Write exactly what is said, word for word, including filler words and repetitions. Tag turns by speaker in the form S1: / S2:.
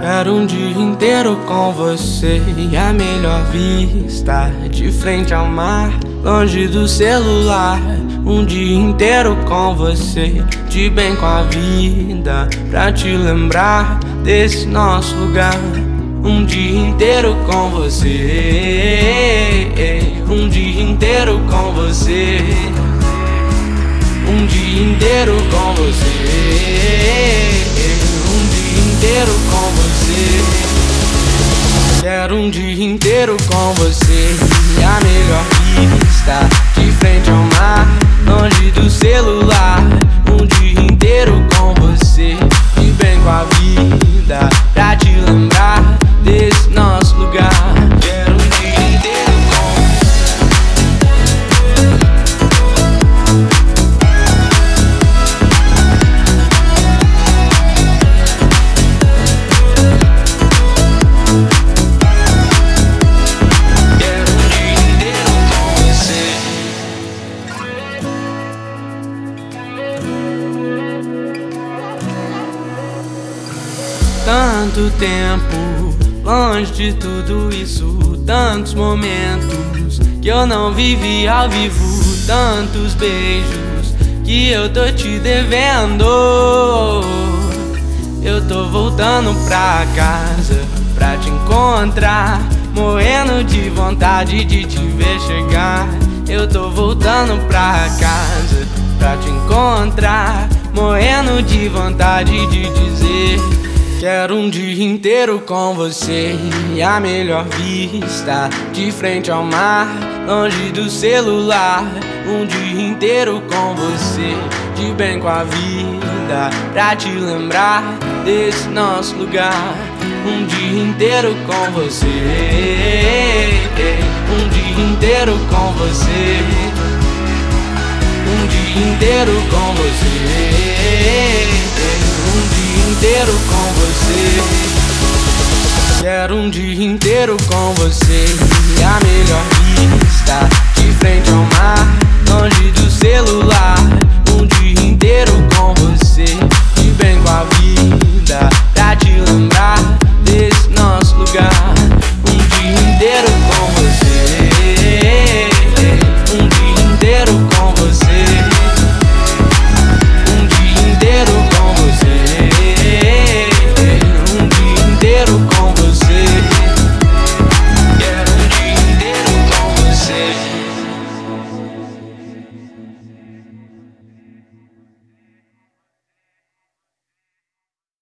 S1: Quero um dia inteiro com você e a melhor vista, de frente ao mar, longe do celular. Um dia inteiro com você, de bem com a vida, pra te lembrar desse nosso lugar. Um dia inteiro com você, um dia inteiro com você, um dia inteiro com você, um dia inteiro com você. Quero um dia inteiro com você e a melhor vista, de frente ao mar, longe do celular. Um dia inteiro com você, de bem com a vida, pra te lembrar desse nosso lugar. Quero um dia inteiro com Quero um dia inteiro com você. Tanto tempo longe de tudo isso, tantos momentos que eu não vivi ao vivo, tantos beijos que eu tô te devendo. Eu tô voltando pra casa pra te encontrar, morrendo de vontade de te ver chegar. Eu tô voltando pra casa pra te encontrar, morrendo de vontade de dizer: quero um dia inteiro com você e a melhor vista, de frente ao mar, longe do celular. Um dia inteiro com você, de bem com a vida, pra te lembrar desse nosso lugar. Um dia inteiro com você, um dia inteiro com você, um dia inteiro com você, um dia inteiro com você. Quero um dia inteiro com você e a melhor vista, de frente ao mar, longe do celular.